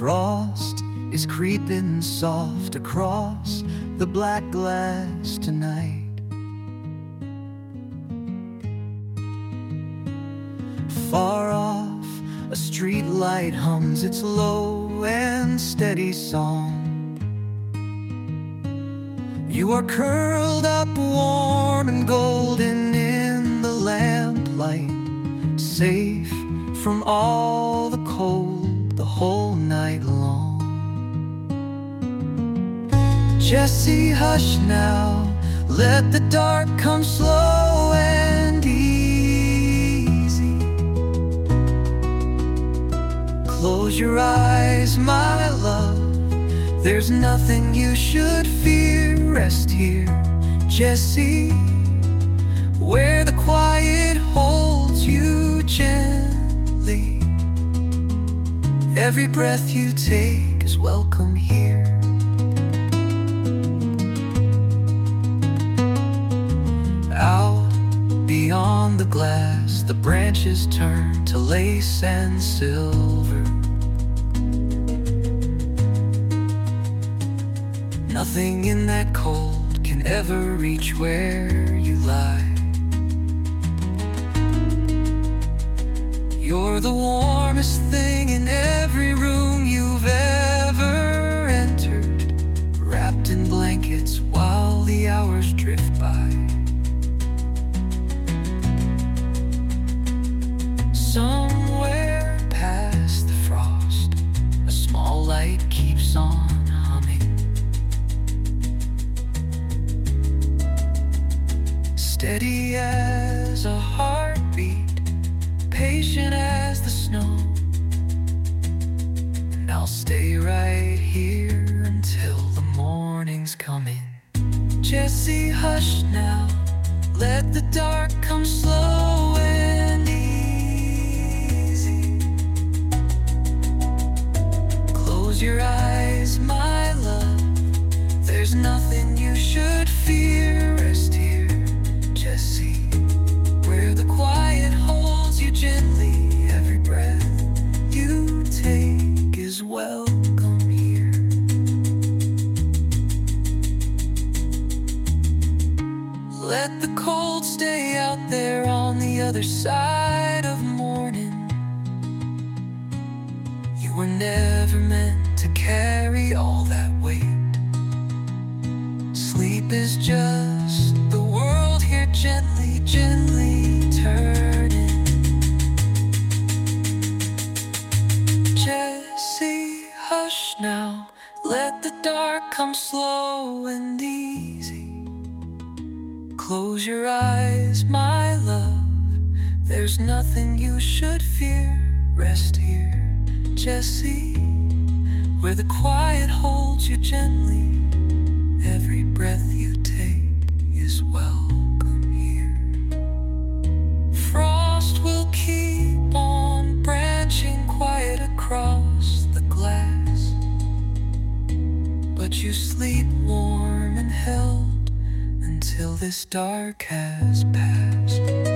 Frost is creeping soft across the black glass tonight. Far off, a street light hums its low and steady song. You are curled up warm and golden in the lamplight, safe from all the cold the whole night long. Jessie, hush now, let the dark come slow and easy. Close your eyes, my love, there's nothing you should fear. Rest here, Jessie, where the quiet holds you gently. Every breath you take is welcome here. Out beyond the glass, the branches turn to lace and silver. Nothing in that cold can ever reach where you lie. You're the warmest thing in every room you've ever entered, wrapped in blankets while the hours drift by. Somewhere past the frost, a small light keeps on humming. Steady as a heartbeat, patient as the snow. And I'll stay right here until the morning's coming. Jessie, hush now, let the dark come slow and easy. Close your eyes, my love, there's nothing you should fear. Rest here, Jessie, where the quiet holds you gently. Every breath you take is welcome here. Let the cold stay out there on the other side of morning. You were never meant to carry all that weight. Sleep is just the world here gently, gently turning. Jessie, hush now, let the dark come slow and easy. Close your eyes, my love, there's nothing you should fear. Rest here, Jessie, where the quiet holds you gently. Every breath you take is welcome here. Frost will keep on branching quiet across the glass, but you sleep warm and held until this dark has passed.